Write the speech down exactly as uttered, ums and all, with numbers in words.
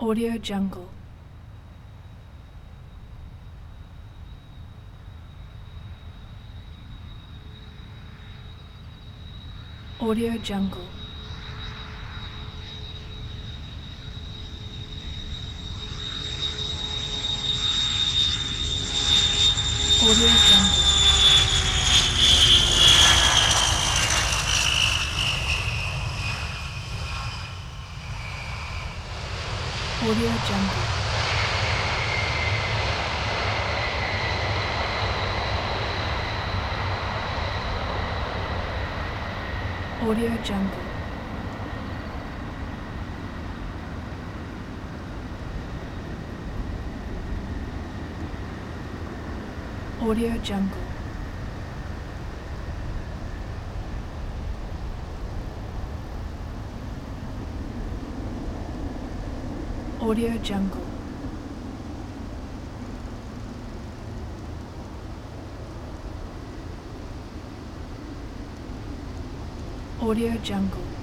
Audio Jungle. Audio Jungle. Audio Jungle. Audio Jungle. Audio Jungle. Audio Jungle. Audio Jungle. Audio Jungle.